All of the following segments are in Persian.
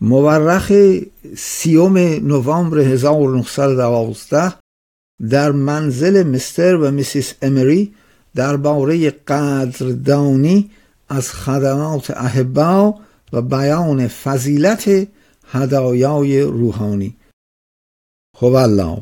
مورخ 30 نوامبر 1912 در منزل مستر و میسیس امری درباره قدردانی از خدمات احبا و بیان فضیلت هدایای روحانی. خب الله،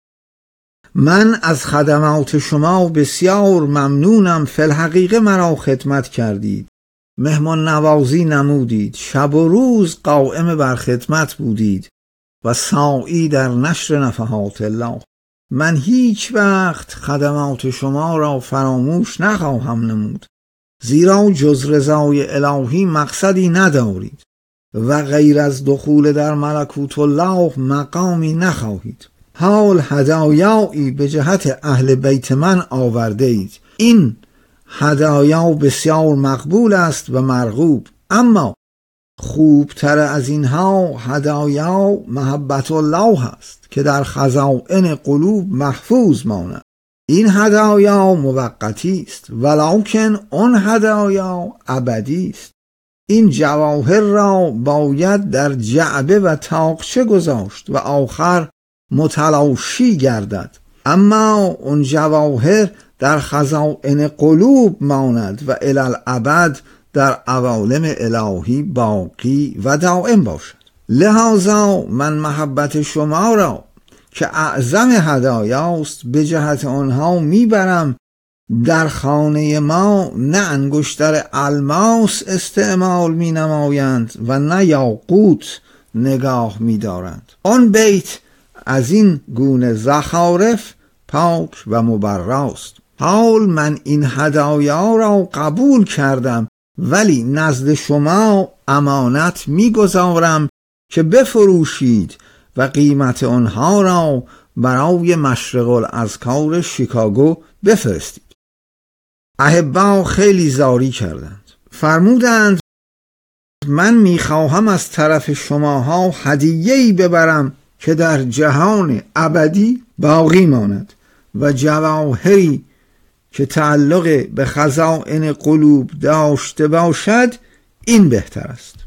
من از خدمات شما بسیار ممنونم. فی الحقیقه مرا خدمت کردید، مهمان نوازی نمودید، شب و روز قائم بر خدمت بودید و ساعی در نشر نفحات الله. من هیچ وقت خدمات شما را فراموش نخواهم نمود، زیرا جز رضای الهی مقصدی ندارید و غیر از دخول در ملکوت الله مقامی نخواهید. حال هدایایی به جهت اهل بیت من آورده اید. این هدایا بسیار مقبول است و مرغوب، اما خوبتر از اینها هدایا محبت الله است که در خزائن قلوب محفوظ ماند. این هدایا موقتی است، ولکن آن هدایا ابدی است. این جواهر را باید در جعبه و تاقچه گذاشت و آخر متلاشی گردد، اما اون جواهر در خزائن قلوب ماند و الی الابد در عوالم الهی باقی و دائم باشد. لذا من محبت شما را که اعظم هدایاست به جهت آنها میبرم. در خانه ما نه انگشتر الماس استعمال می نمایند و نه یاقوت نگاه می دارند. آن بیت از این گونه زخارف پاک و مبراست. حال من این هدایا را قبول کردم، ولی نزد شما امانت می گذارم که بفروشید و قیمت آنها را برای مشرق الاذکار شیکاگو بفرستید. احبا خیلی زاری کردند، فرمودند من میخواهم از طرف شماها هدیه‌ای ببرم که در جهان ابدی باقی ماند و جواهری که تعلق به خزائن قلوب داشته باشد این بهتر است.